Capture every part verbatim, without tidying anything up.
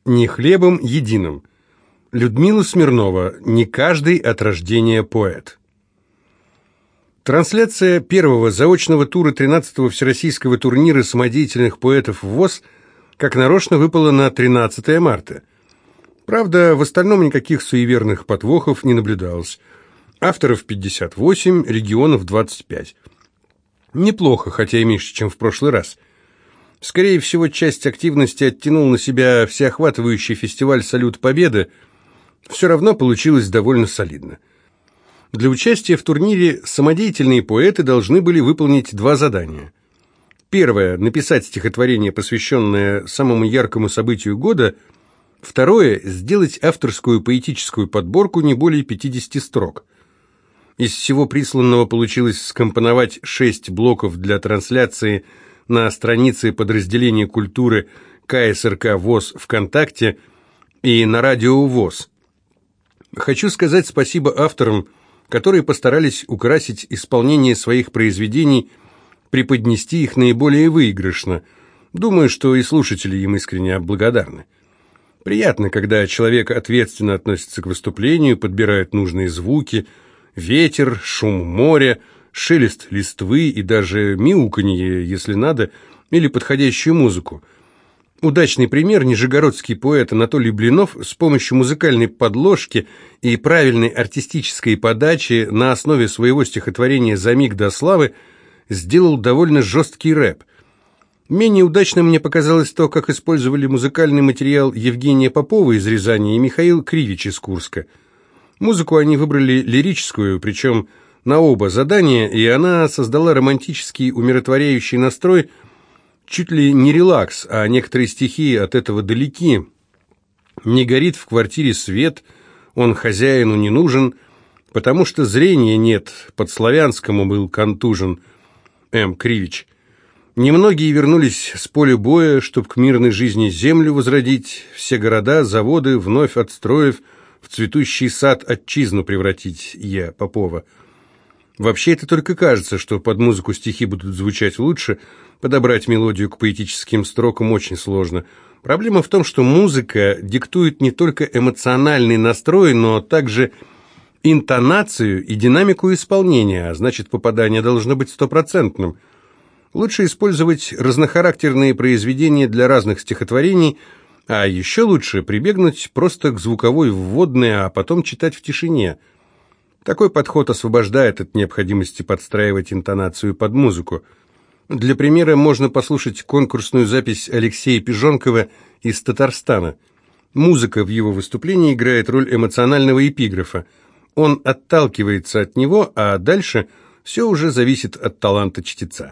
Не хлебом единым. Людмила Смирнова. Не каждый от рождения поэт. Трансляция первого заочного тура тринадцатого Всероссийского турнира самодеятельных поэтов ВОС как нарочно выпала на тринадцатое марта. Правда, в остальном никаких суеверных подвохов не наблюдалось. Авторов пятьдесят восемь, регионов двадцать пять. Неплохо, хотя и меньше, чем в прошлый раз. Скорее всего, часть активности оттянул на себя всеохватывающий фестиваль «Салют Победы». Все равно получилось довольно солидно. Для участия в турнире самодеятельные поэты должны были выполнить два задания. Первое – написать стихотворение, посвященное самому яркому событию года. Второе – сделать авторскую поэтическую подборку не более пятидесяти строк. Из всего присланного получилось скомпоновать шесть блоков для трансляции на странице подразделения культуры ка эс эр ка ВОС ВКонтакте и на радио ВОС. Хочу сказать спасибо авторам, которые постарались украсить исполнение своих произведений, преподнести их наиболее выигрышно. Думаю, что и слушатели им искренне благодарны. Приятно, когда человек ответственно относится к выступлению, подбирает нужные звуки, ветер, шум моря, шелест листвы и даже мяуканье, если надо, или подходящую музыку. Удачный пример – нижегородский поэт Анатолий Блинов с помощью музыкальной подложки и правильной артистической подачи на основе своего стихотворения «За миг до славы» сделал довольно жесткий рэп. Менее удачным мне показалось то, как использовали музыкальный материал Евгения Попова из Рязани и Михаил Кривич из Курска. Музыку они выбрали лирическую, причем на оба задания, и она создала романтический умиротворяющий настрой, чуть ли не релакс, а некоторые стихи от этого далеки. «Не горит в квартире свет, он хозяину не нужен, потому что зрения нет, под-славянскому был контужен». М. Кривич. Немногие вернулись с поля боя, чтоб к мирной жизни землю возродить, все города, заводы вновь отстроив, в цветущий сад отчизну превратить. Я. Попова. Вообще это только кажется, что под музыку стихи будут звучать лучше, подобрать мелодию к поэтическим строкам очень сложно. Проблема в том, что музыка диктует не только эмоциональный настрой, но также интонацию и динамику исполнения, а значит, попадание должно быть стопроцентным. Лучше использовать разнохарактерные произведения для разных стихотворений, а еще лучше прибегнуть просто к звуковой вводной, а потом читать в тишине. Такой подход освобождает от необходимости подстраивать интонацию под музыку. Для примера можно послушать конкурсную запись Алексея Пижонкова из Татарстана. Музыка в его выступлении играет роль эмоционального эпиграфа. Он отталкивается от него, а дальше все уже зависит от таланта чтеца.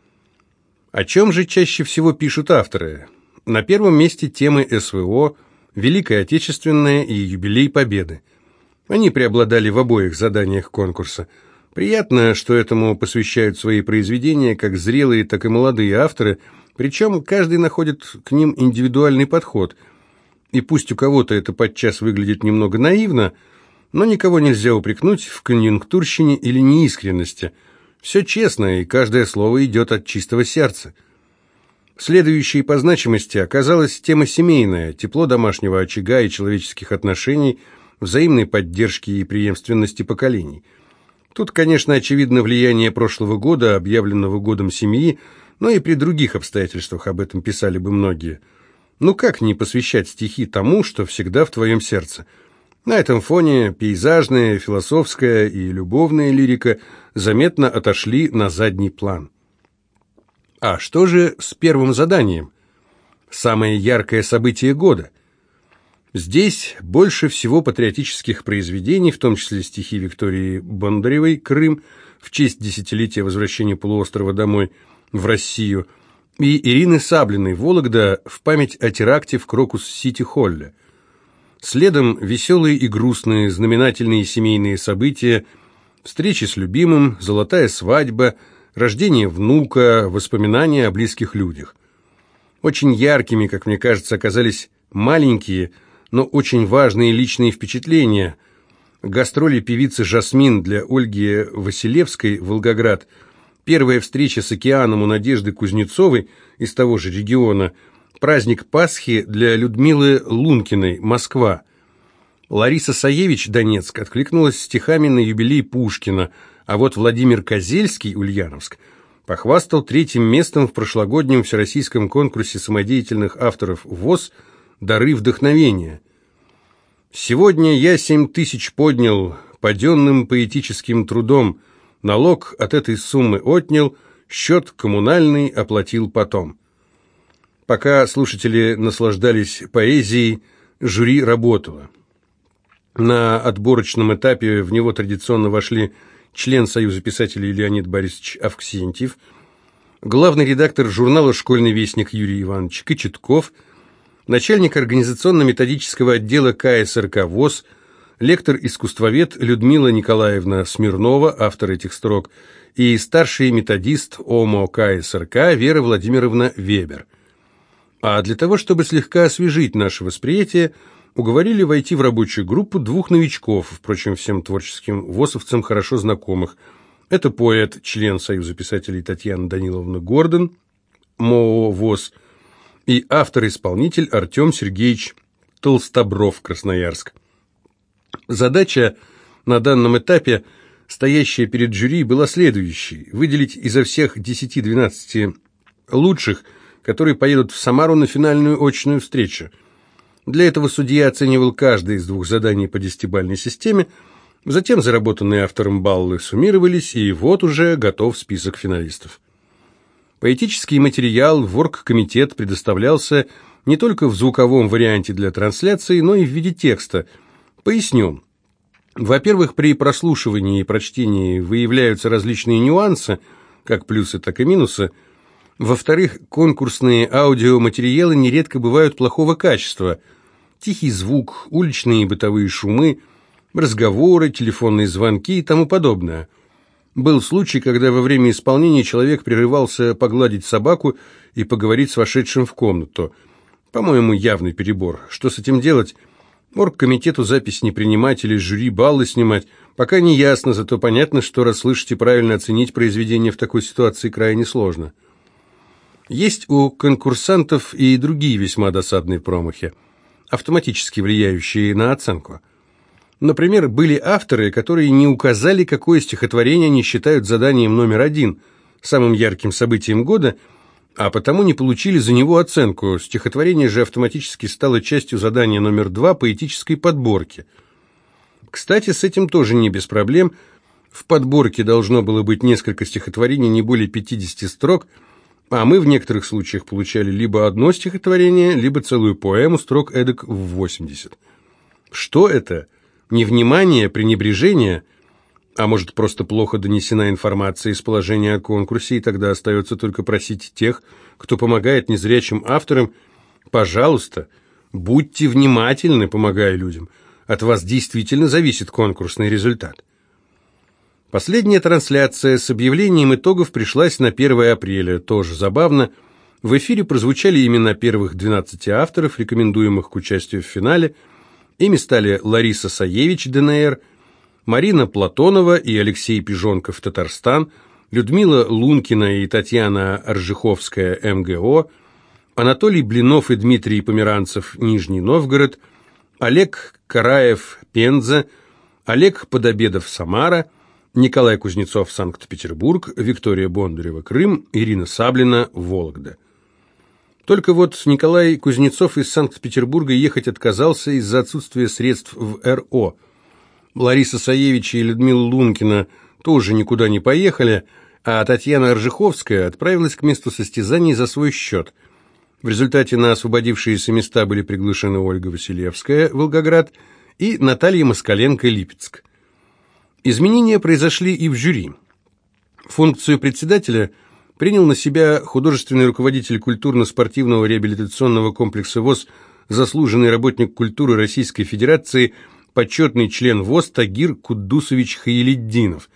О чем же чаще всего пишут авторы? На первом месте темы эс вэ о, Великая Отечественная и юбилей Победы. Они преобладали в обоих заданиях конкурса. Приятно, что этому посвящают свои произведения как зрелые, так и молодые авторы, причем каждый находит к ним индивидуальный подход. И пусть у кого-то это подчас выглядит немного наивно, но никого нельзя упрекнуть в конъюнктурщине или неискренности. Все честно, и каждое слово идет от чистого сердца. Следующей по значимости оказалась тема семейная, тепло домашнего очага и человеческих отношений, взаимной поддержки и преемственности поколений. Тут, конечно, очевидно влияние прошлого года, объявленного годом семьи, но и при других обстоятельствах об этом писали бы многие. Ну как не посвящать стихи тому, что всегда в твоем сердце? На этом фоне пейзажная, философская и любовная лирика заметно отошли на задний план. А что же с первым заданием? Самое яркое событие года. Здесь больше всего патриотических произведений, в том числе стихи Виктории Бондаревой «Крым» в честь десятилетия возвращения полуострова домой в Россию, и Ирины Саблиной «Вологда» в память о теракте в Крокус-Сити-Холле. Следом веселые и грустные знаменательные семейные события, встречи с любимым, золотая свадьба, рождение внука, воспоминания о близких людях. Очень яркими, как мне кажется, оказались маленькие, но очень важные личные впечатления. Гастроли певицы Жасмин для Ольги Василевской, Волгоград, первая встреча с океаном у Надежды Кузнецовой из того же региона, Праздник Пасхи для Людмилы Лункиной, Москва. Лариса Саевич, Донецк, откликнулась стихами на юбилей Пушкина, а вот Владимир Козельский, Ульяновск, похвастал третьим местом в прошлогоднем всероссийском конкурсе самодеятельных авторов ВОС «Дары вдохновения». «Сегодня я семь тысяч поднял паденным поэтическим трудом, налог от этой суммы отнял, счет коммунальный оплатил потом». Пока слушатели наслаждались поэзией, жюри работало. На отборочном этапе в него традиционно вошли член Союза писателей Леонид Борисович Авксентьев, главный редактор журнала «Школьный вестник» Юрий Иванович Кочетков, начальник организационно-методического отдела ка эс эр ка ВОС, лектор-искусствовед Людмила Николаевна Смирнова, автор этих строк, и старший методист ОМО ка эс эр ка Вера Владимировна Вебер. А для того, чтобы слегка освежить наше восприятие, уговорили войти в рабочую группу двух новичков, впрочем, всем творческим ВОСовцам хорошо знакомых. Это поэт, член Союза писателей Татьяна Даниловна Гордон, МОО ВОС, и автор-исполнитель Артем Сергеевич Толстобров, Красноярск. Задача на данном этапе, стоящая перед жюри, была следующей: выделить изо всех десяти-двенадцати лучших, которые поедут в Самару на финальную очную встречу. Для этого судья оценивал каждое из двух заданий по десятибалльной системе, затем заработанные автором баллы суммировались, и вот уже готов список финалистов. Поэтический материал в оргкомитет предоставлялся не только в звуковом варианте для трансляции, но и в виде текста. Поясню. Во-первых, при прослушивании и прочтении выявляются различные нюансы, как плюсы, так и минусы. Во-вторых, конкурсные аудиоматериалы нередко бывают плохого качества. Тихий звук, уличные и бытовые шумы, разговоры, телефонные звонки и тому подобное. Был случай, когда во время исполнения человек прерывался погладить собаку и поговорить с вошедшим в комнату. По-моему, явный перебор. Что с этим делать? Оргкомитету запись не принимать или жюри баллы снимать. Пока не ясно, зато понятно, что расслышать и правильно оценить произведение в такой ситуации крайне сложно. Есть у конкурсантов и другие весьма досадные промахи, автоматически влияющие на оценку. Например, были авторы, которые не указали, какое стихотворение они считают заданием номер один, самым ярким событием года, а потому не получили за него оценку. Стихотворение же автоматически стало частью задания номер два поэтической подборки. Кстати, с этим тоже не без проблем. В подборке должно было быть несколько стихотворений, не более пятидесяти строк, а мы в некоторых случаях получали либо одно стихотворение, либо целую поэму, строк эдак в восемьдесят. Что это? Невнимание, пренебрежение? А может, просто плохо донесена информация из положения о конкурсе, и тогда остается только просить тех, кто помогает незрячим авторам: пожалуйста, будьте внимательны, помогая людям. От вас действительно зависит конкурсный результат. Последняя трансляция с объявлением итогов пришлась на первое апреля. Тоже забавно. В эфире прозвучали имена первых двенадцати авторов, рекомендуемых к участию в финале. Ими стали Лариса Саевич, ДНР, Марина Платонова и Алексей Пижонков, Татарстан, Людмила Лункина и Татьяна Оржиховская, эм гэ о, Анатолий Блинов и Дмитрий Померанцев, Нижний Новгород, Олег Караев, Пенза, Олег Подобедов, Самара, Николай Кузнецов, Санкт-Петербург, Виктория Бондарева, Крым, Ирина Саблина, Вологда. Только вот Николай Кузнецов из Санкт-Петербурга ехать отказался из-за отсутствия средств в эр о. Лариса Саевич и Людмила Лункина тоже никуда не поехали, а Татьяна Оржиховская отправилась к месту состязаний за свой счет. В результате на освободившиеся места были приглашены Ольга Василевская, Волгоград, и Наталья Москаленко, Липецк. Изменения произошли и в жюри. Функцию председателя принял на себя художественный руководитель культурно-спортивного реабилитационного комплекса ВОС, заслуженный работник культуры Российской Федерации, почетный член ВОС Тагир Куддусович Хаилиддинов.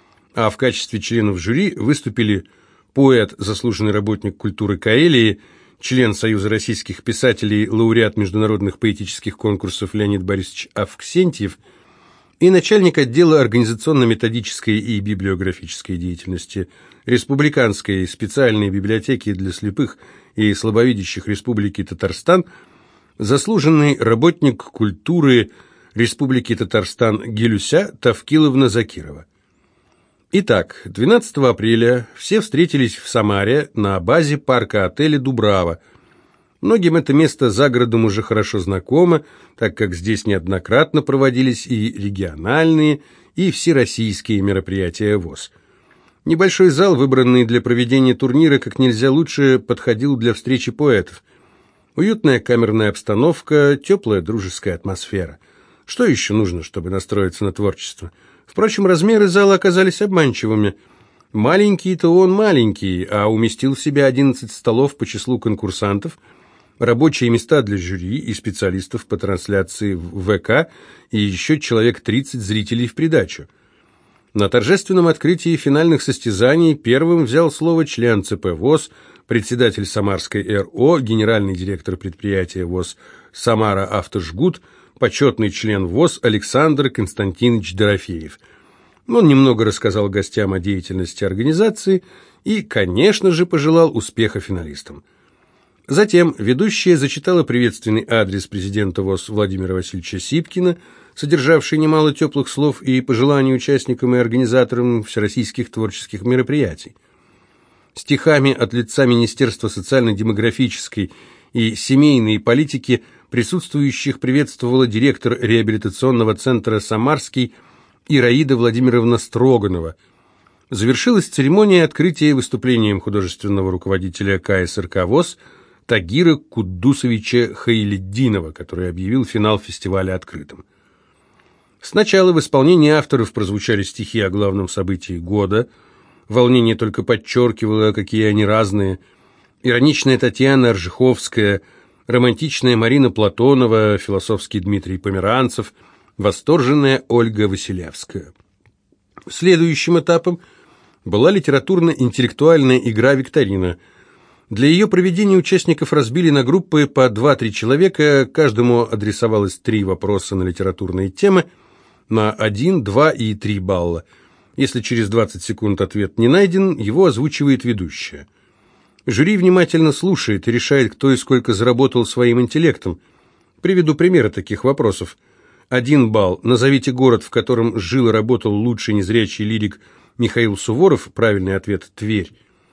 А в качестве членов жюри выступили поэт, заслуженный работник культуры Карелии, член Союза российских писателей, лауреат международных поэтических конкурсов Леонид Борисович Авксентьев и начальник отдела организационно-методической и библиографической деятельности Республиканской специальной библиотеки для слепых и слабовидящих Республики Татарстан, заслуженный работник культуры Республики Татарстан Гелюся Тавкиловна Закирова. Итак, двенадцатого апреля все встретились в Самаре на базе парка-отеля «Дубрава». Многим это место за городом уже хорошо знакомо, так как здесь неоднократно проводились и региональные, и всероссийские мероприятия ВОС. Небольшой зал, выбранный для проведения турнира, как нельзя лучше подходил для встречи поэтов. Уютная камерная обстановка, теплая дружеская атмосфера. Что еще нужно, чтобы настроиться на творчество? Впрочем, размеры зала оказались обманчивыми. Маленький-то он маленький, а уместил в себя одиннадцать столов по числу конкурсантов, рабочие места для жюри и специалистов по трансляции в ВК и еще человек тридцать зрителей в придачу. На торжественном открытии финальных состязаний первым взял слово член ЦП ВОС, председатель Самарской РО, генеральный директор предприятия ВОС «Самара Автожгут», почетный член ВОС Александр Константинович Дорофеев. Он немного рассказал гостям о деятельности организации и, конечно же, пожелал успеха финалистам. Затем ведущая зачитала приветственный адрес президента ВОС Владимира Васильевича Сипкина, содержавший немало теплых слов и пожеланий участникам и организаторам всероссийских творческих мероприятий. Стихами от лица Министерства социально-демографической и семейной политики присутствующих приветствовала директор реабилитационного центра «Самарский» Ираида Владимировна Строганова. Завершилась церемония открытия выступлением художественного руководителя ка эс эр ка ВОС Тагира Куддусовича Хаилетдинова, который объявил финал фестиваля открытым. Сначала в исполнении авторов прозвучали стихи о главном событии года. Волнение только подчеркивало, какие они разные. Ироничная Татьяна Ржиховская, романтичная Марина Платонова, философский Дмитрий Померанцев, восторженная Ольга Василевская. Следующим этапом была литературно-интеллектуальная игра-викторина. Для ее проведения участников разбили на группы по два-три человека, каждому адресовалось три вопроса на литературные темы, на один, два и три балла. Если через двадцать секунд ответ не найден, его озвучивает ведущая. Жюри внимательно слушает и решает, кто и сколько заработал своим интеллектом. Приведу примеры таких вопросов. Один балл. Назовите город, в котором жил и работал лучший незрячий лирик Михаил Суворов. Правильный ответ – Тверь.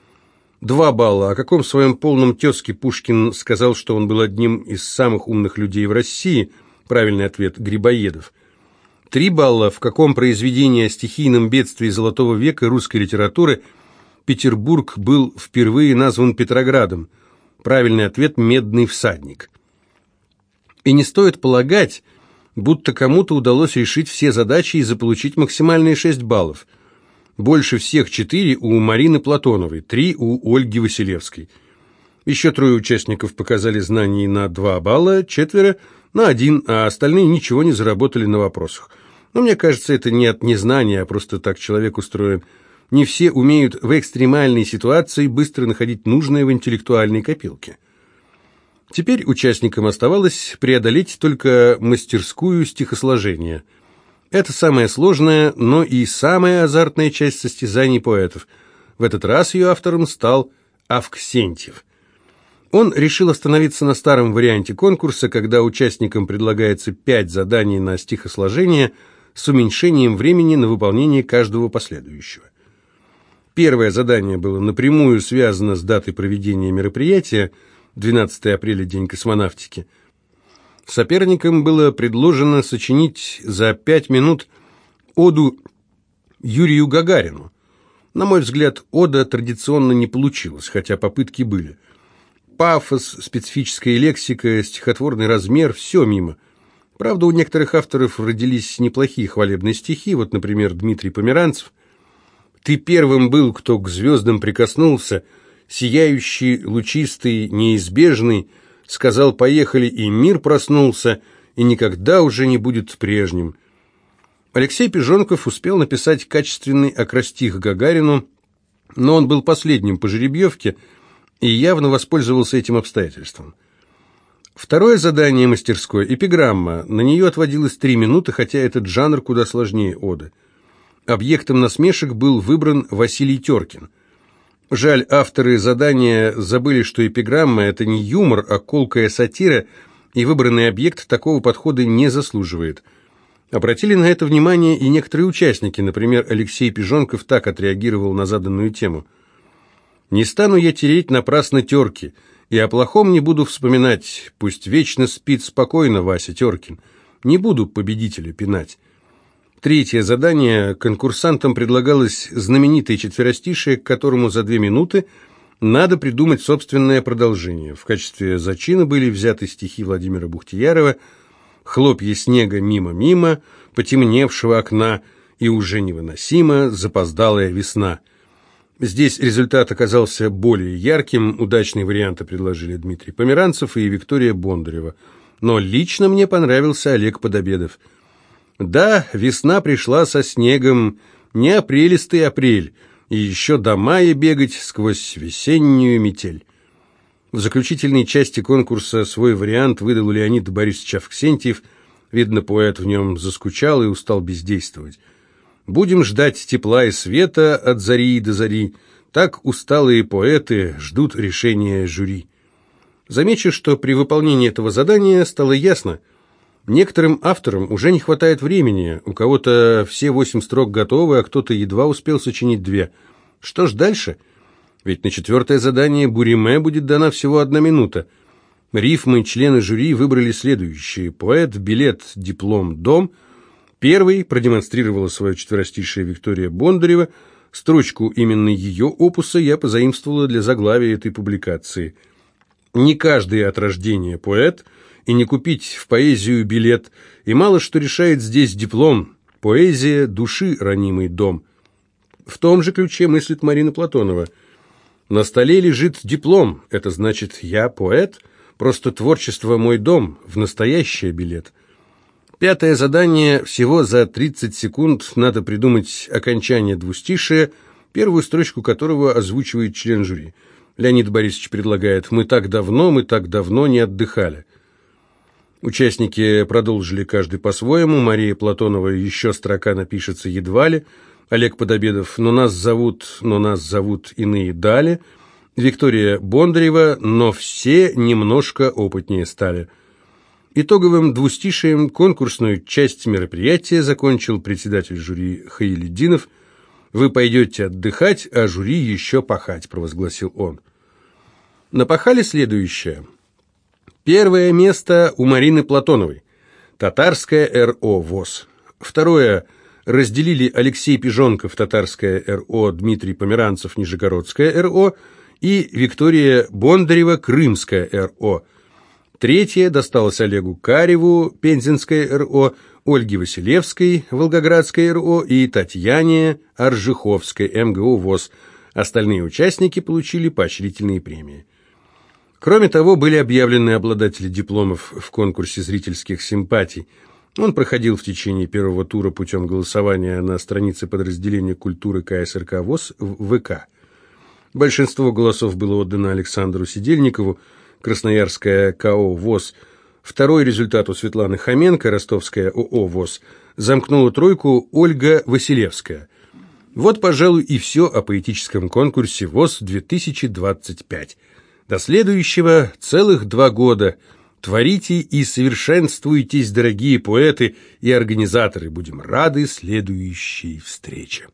Два балла. О каком своем полном тезке Пушкин сказал, что он был одним из самых умных людей в России? Правильный ответ – Грибоедов. Три балла. В каком произведении о стихийном бедствии Золотого века русской литературы Петербург был впервые назван Петроградом? Правильный ответ – «Медный всадник». И не стоит полагать, будто кому-то удалось решить все задачи и заполучить максимальные шесть баллов. Больше всех четыре у Марины Платоновой, три у Ольги Василевской. Еще трое участников показали знаний на два балла, четверо на один, а остальные ничего не заработали на вопросах. Но мне кажется, это не от незнания, а просто так человек устроен. Не все умеют в экстремальной ситуации быстро находить нужное в интеллектуальной копилке. Теперь участникам оставалось преодолеть только мастерскую стихосложения. Это самая сложная, но и самая азартная часть состязаний поэтов. В этот раз ее автором стал Авксентьев. Он решил остановиться на старом варианте конкурса, когда участникам предлагается пять заданий на стихосложение с уменьшением времени на выполнение каждого последующего. Первое задание было напрямую связано с датой проведения мероприятия, двенадцатого апреля, День космонавтики. Соперникам было предложено сочинить за пять минут оду Юрию Гагарину. На мой взгляд, ода традиционно не получилась, хотя попытки были. Пафос, специфическая лексика, стихотворный размер – все мимо. Правда, у некоторых авторов родились неплохие хвалебные стихи, вот, например, Дмитрий Померанцев. «Ты первым был, кто к звездам прикоснулся, сияющий, лучистый, неизбежный, сказал «поехали», и мир проснулся, и никогда уже не будет прежним». Алексей Пижонков успел написать качественный акростих Гагарину, но он был последним по жеребьевке и явно воспользовался этим обстоятельством. Второе задание мастерской – эпиграмма. На нее отводилось три минуты, хотя этот жанр куда сложнее оды. Объектом насмешек был выбран Василий Теркин. Жаль, авторы задания забыли, что эпиграмма – это не юмор, а колкая сатира, и выбранный объект такого подхода не заслуживает. Обратили на это внимание и некоторые участники, например, Алексей Пижонков так отреагировал на заданную тему. «Не стану я тереть напрасно терки, и о плохом не буду вспоминать, пусть вечно спит спокойно Вася Теркин, не буду победителя пинать». Третье задание. Конкурсантам предлагалось знаменитое четверостишее, к которому за две минуты надо придумать собственное продолжение. В качестве зачина были взяты стихи Владимира Бухтиярова «Хлопья снега мимо-мимо, потемневшего окна, и уже невыносимо запоздалая весна». Здесь результат оказался более ярким, удачные варианты предложили Дмитрий Померанцев и Виктория Бондарева. Но лично мне понравился Олег Подобедов. Да, весна пришла со снегом, не апрелистый апрель, и еще до мая бегать сквозь весеннюю метель. В заключительной части конкурса свой вариант выдал Леонид Борисович Авксентьев. Видно, поэт в нем заскучал и устал бездействовать. «Будем ждать тепла и света от зари до зари, так усталые поэты ждут решения жюри». Замечу, что при выполнении этого задания стало ясно, некоторым авторам уже не хватает времени, у кого-то все восемь строк готовы, а кто-то едва успел сочинить две. Что ж дальше? Ведь на четвертое задание Буриме будет дана всего одна минута. Рифмы члены жюри выбрали следующие. Поэт, билет, диплом, дом. Первый продемонстрировала свое четверостишее Виктория Бондарева. Строчку именно ее опуса я позаимствовала для заглавия этой публикации. Не каждый от рождения поэт, и не купить в поэзию билет, и мало что решает здесь диплом. Поэзия души ранимый дом. В том же ключе мыслит Марина Платонова. На столе лежит диплом, это значит, я поэт, просто творчество мой дом, в настоящее билет. Пятое задание, всего за тридцать секунд надо придумать окончание двустишия, первую строчку которого озвучивает член жюри. Леонид Борисович предлагает «Мы так давно, мы так давно не отдыхали». Участники продолжили каждый по-своему. Мария Платонова «Еще строка напишется едва ли». Олег Подобедов «Но нас зовут, но нас зовут иные дали». Виктория Бондарева «Но все немножко опытнее стали». Итоговым двустишием конкурсную часть мероприятия закончил председатель жюри Хаилиддинов. «Вы пойдете отдыхать, а жюри еще пахать», – провозгласил он. Напахали следующее. Первое место у Марины Платоновой. Татарская эр-о ВОС. Второе. Разделили Алексей Пижонков, Татарская эр-о, Дмитрий Померанцев, Нижегородская эр-о и Виктория Бондарева, Крымская эр-о. Третье досталось Олегу Кареву, Пензенская эр-о, Ольге Василевской, Волгоградская эр-о и Татьяне Аржиховской, эм гэ у ВОС. Остальные участники получили поощрительные премии. Кроме того, были объявлены обладатели дипломов в конкурсе зрительских симпатий. Он проходил в течение первого тура путем голосования на странице подразделения культуры ка эс эр ка ВОС в вэ ка. Большинство голосов было отдано Александру Сидельникову, Красноярская ка о ВОС. Второй результат у Светланы Хоменко, Ростовская о о ВОС. Замкнула тройку Ольга Василевская. Вот, пожалуй, и все о поэтическом конкурсе ВОС две тысячи двадцать пять. До следующего целых два года. Творите и совершенствуйтесь, дорогие поэты и организаторы. Будем рады следующей встрече.